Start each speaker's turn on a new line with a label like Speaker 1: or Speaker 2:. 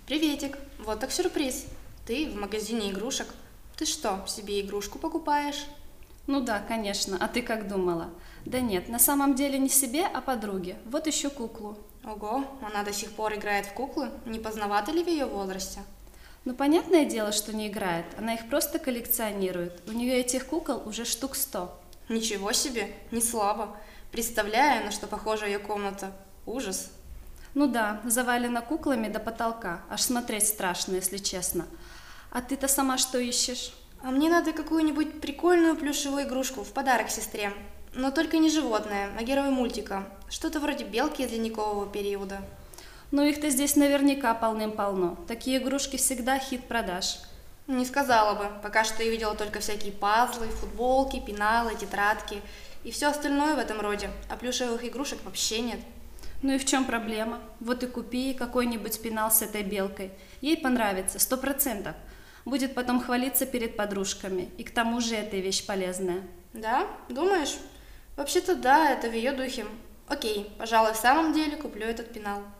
Speaker 1: Приветик, вот так сюрприз. Ты в магазине игрушек. Ты что, себе игрушку покупаешь?
Speaker 2: Ну да, конечно, а ты как думала? Да нет, на самом деле не себе, а подруге. Вот еще куклу.
Speaker 1: Ого, она до сих пор играет в куклы? Не поздновато ли в ее возрасте?
Speaker 2: Ну понятное дело, что не играет, она их просто коллекционирует. У нее этих кукол уже штук 100.
Speaker 1: Ничего себе, не слабо. Представляю, на что похожа ее комната. Ужас.
Speaker 2: Ну да, завалена куклами до потолка, аж смотреть страшно, если честно. А ты-то сама что ищешь?
Speaker 1: А мне надо какую-нибудь прикольную плюшевую игрушку в подарок сестре. Но только не животное, а герой мультика. Что-то вроде белки из ледникового периода.
Speaker 2: Ну их-то здесь наверняка полным-полно. Такие игрушки всегда хит продаж.
Speaker 1: Не сказала бы. Пока что я видела только всякие пазлы, футболки, пеналы, тетрадки и все остальное в этом роде. А плюшевых игрушек вообще нет.
Speaker 2: Ну и в чем проблема? Вот и купи какой-нибудь пенал с этой белкой. Ей понравится, 100%. Будет потом хвалиться перед подружками. И к тому же эта вещь полезная.
Speaker 1: Да? Думаешь? Вообще-то да, это в ее духе. Окей, пожалуй, в самом деле куплю этот пенал.